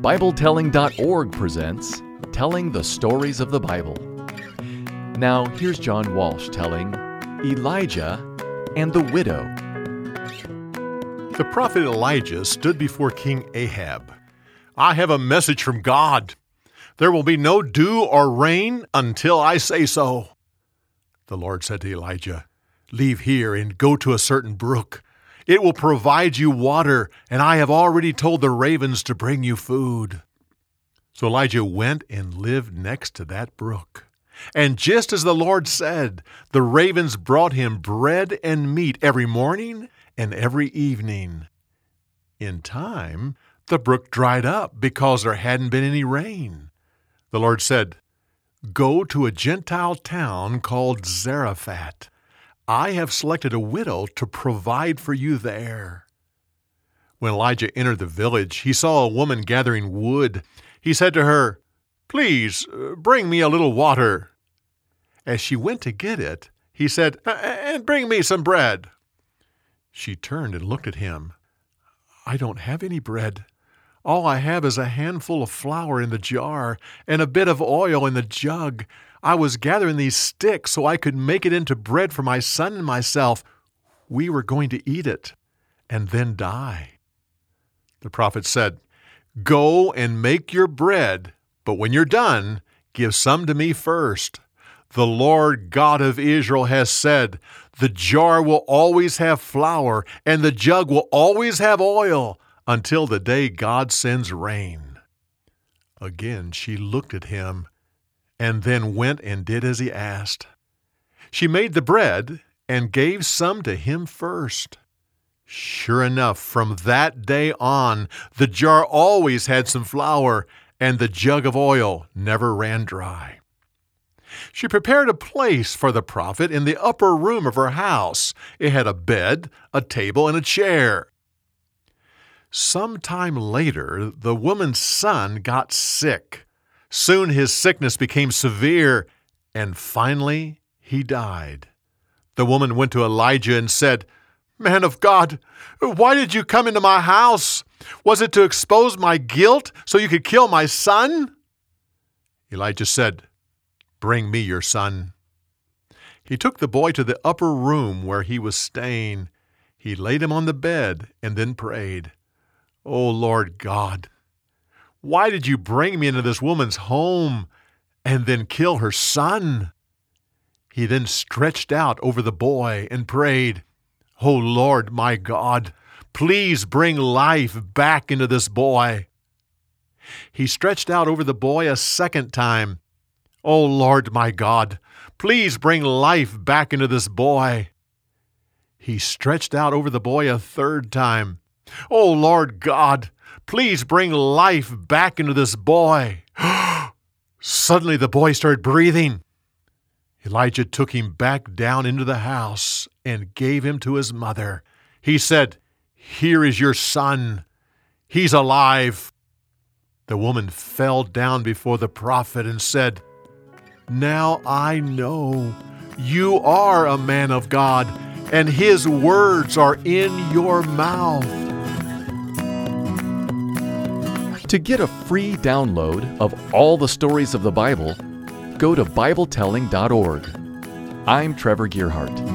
BibleTelling.org presents Telling the Stories of the Bible. Now, here's John Walsh telling Elijah and the Widow. The prophet Elijah stood before King Ahab. "I have a message from God. There will be no dew or rain until I say so." The Lord said to Elijah, "Leave here and go to a certain brook. It will provide you water, and I have already told the ravens to bring you food." So Elijah went and lived next to that brook. And just as the Lord said, the ravens brought him bread and meat every morning and every evening. In time, the brook dried up because there hadn't been any rain. The Lord said, "Go to a Gentile town called Zarephath. I have selected a widow to provide for you there." When Elijah entered the village, he saw a woman gathering wood. He said to her, "Please, bring me a little water." As she went to get it, he said, "And bring me some bread." She turned and looked at him. "I don't have any bread. All I have is a handful of flour in the jar and a bit of oil in the jug. I was gathering these sticks so I could make it into bread for my son and myself. We were going to eat it and then die." The prophet said, "Go and make your bread, but when you're done, give some to me first. The Lord God of Israel has said, the jar will always have flour and the jug will always have oil until the day God sends rain." Again she looked at him and then went and did as he asked. She made the bread and gave some to him first. Sure enough, from that day on, the jar always had some flour, and the jug of oil never ran dry. She prepared a place for the prophet in the upper room of her house. It had a bed, a table, and a chair. Some time later, the woman's son got sick. Soon his sickness became severe, and finally he died. The woman went to Elijah and said, "Man of God, why did you come into my house? Was it to expose my guilt so you could kill my son?" Elijah said, "Bring me your son." He took the boy to the upper room where he was staying. He laid him on the bed and then prayed, "O Lord God, why did you bring me into this woman's home and then kill her son?" He then stretched out over the boy and prayed, "O Lord my God, please bring life back into this boy." He stretched out over the boy a second time. "O Lord my God, please bring life back into this boy." He stretched out over the boy a third time. "O Lord God, please bring life back into this boy." Suddenly the boy started breathing. Elijah took him back down into the house and gave him to his mother. He said, "Here is your son. He's alive." The woman fell down before the prophet and said, "Now I know you are a man of God, and his words are in your mouth." To get a free download of all the stories of the Bible, go to BibleTelling.org. I'm Trevor Gearhart.